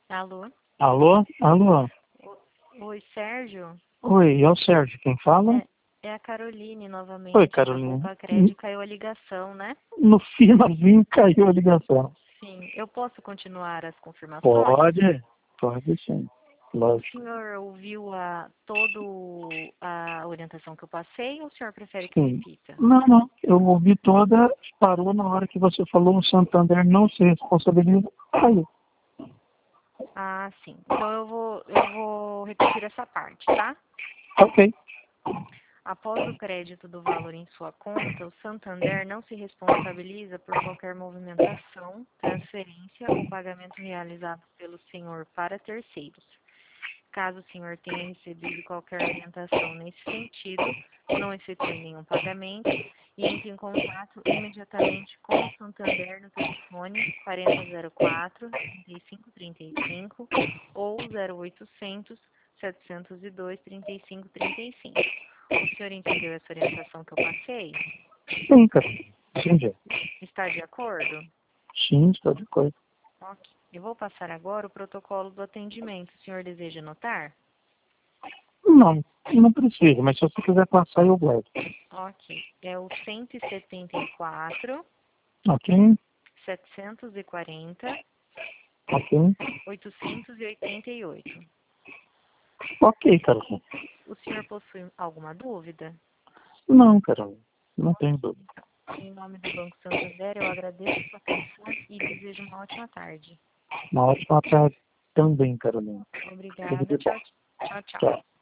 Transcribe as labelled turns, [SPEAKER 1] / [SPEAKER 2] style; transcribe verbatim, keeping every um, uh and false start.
[SPEAKER 1] Alô?
[SPEAKER 2] Alô? Alô?
[SPEAKER 1] O- Oi, Sérgio?
[SPEAKER 2] Oi, é o Sérgio, quem fala?
[SPEAKER 1] É, é a Caroline novamente.
[SPEAKER 2] Oi,
[SPEAKER 1] Da
[SPEAKER 2] Carolina.
[SPEAKER 1] Compacred, caiu a ligação, né?
[SPEAKER 2] No finalzinho caiu a ligação.
[SPEAKER 1] Sim. Eu posso continuar as confirmações?
[SPEAKER 2] Pode? Pode sim.
[SPEAKER 1] O
[SPEAKER 2] Lógico.
[SPEAKER 1] senhor ouviu a, todo a orientação que eu passei ou o senhor prefere que eu
[SPEAKER 2] Sim.
[SPEAKER 1] repita?
[SPEAKER 2] Não, não. Eu ouvi toda, parou na hora que você falou o Santander não se responsabiliza. Caiu.
[SPEAKER 1] Ah, sim. Então eu vou, eu vou repetir essa parte, tá?
[SPEAKER 2] Ok.
[SPEAKER 1] Após o crédito do valor em sua conta, o Santander não se responsabiliza por qualquer movimentação, transferência ou pagamento realizado pelo senhor para terceiros. Caso o senhor tenha recebido qualquer orientação nesse sentido, não efetue nenhum pagamento e entre em contato imediatamente com o Santander no telefone quarenta zero quatro, trinta e cinco trinta e cinco ou zero oitocentos, setecentos e dois, trinta e cinco trinta e cinco. O senhor entendeu essa orientação que eu passei?
[SPEAKER 2] Sim, cara. Entendi.
[SPEAKER 1] Está de acordo?
[SPEAKER 2] Sim, estou de acordo.
[SPEAKER 1] Ok. Eu vou passar agora o protocolo do atendimento. O senhor deseja anotar?
[SPEAKER 2] Não, não precisa, mas se você quiser passar, eu guardo.
[SPEAKER 1] Ok. É o cento e setenta e quatro,
[SPEAKER 2] Ok?
[SPEAKER 1] setecentos e quarenta,
[SPEAKER 2] Ok?
[SPEAKER 1] oitocentos e oitenta e oito.
[SPEAKER 2] Ok, Carolina.
[SPEAKER 1] O senhor possui alguma dúvida?
[SPEAKER 2] Não, Carolina. Não tenho dúvida.
[SPEAKER 1] Em nome do Banco Santander, eu agradeço a sua atenção e desejo uma ótima tarde.
[SPEAKER 2] Uma ótima tarde também, Carolina. Tudo
[SPEAKER 1] Obrigada.
[SPEAKER 2] de bom.
[SPEAKER 1] Tchau, tchau, tchau.
[SPEAKER 2] Tchau.